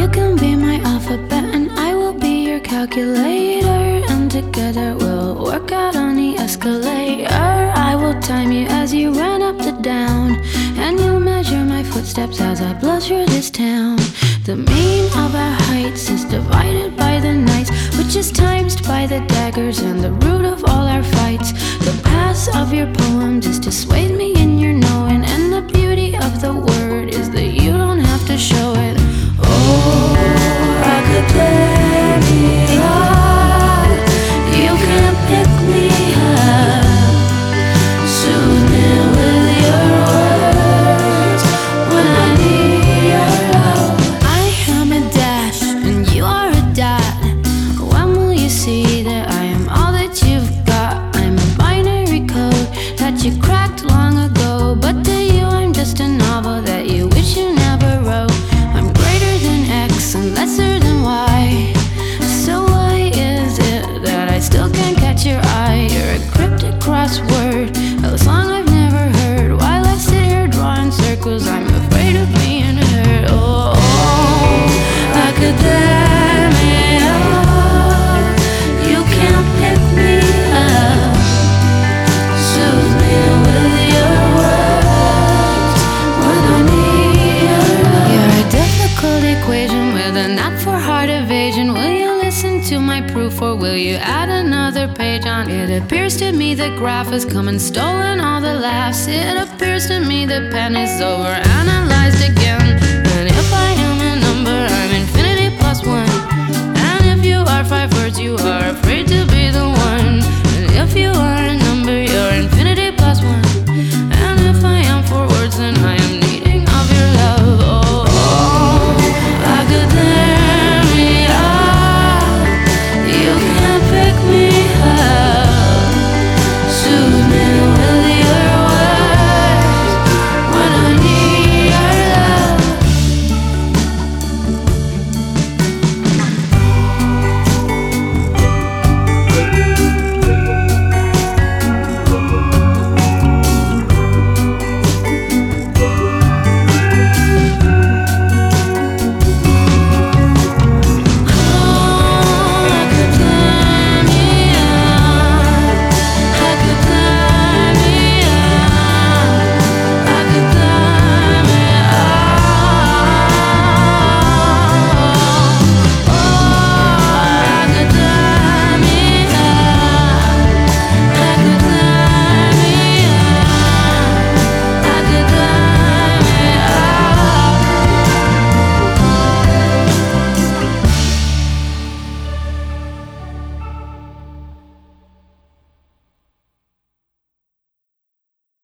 You can be my alphabet and I will be your calculator, and together we'll work out on the escalator. I will time you as you run up the down, and you'll measure my footsteps as I blush through this town. The mean of our heights is divided by the nights, which is times by the daggers and the root of all our fights. The pass of your poems is to sway me in your knowing, and the beauty of the word is that you don't have to show it. Oh, academia, you can't pick me up. Soothe me with your words when I need your love. I am a dash and you are a dot. When will you see that I am all that you've got? I'm a binary code that you cracked long ago, but to you I'm just a novel that you wish you never wrote. I'm greater than X and lesser than Y. So why is it that I still can't catch your eye? You're a cryptic crossword, a song I've never heard. While I sit here drawing circles, I'm afraid of being hurt. Oh, academia, you can't pick me up. Soothe me with your words when I need your love. You're a difficult equation with a knack for heart evasion. Will you listen to my proof, or will you add another page on? It appears to me the graph has come and stolen all the laughs. It appears to me the pen is overanalyzed again. And if I am a number, I'm infinity plus one. And if you are 5 words, you are afraid to be the one. And if you are a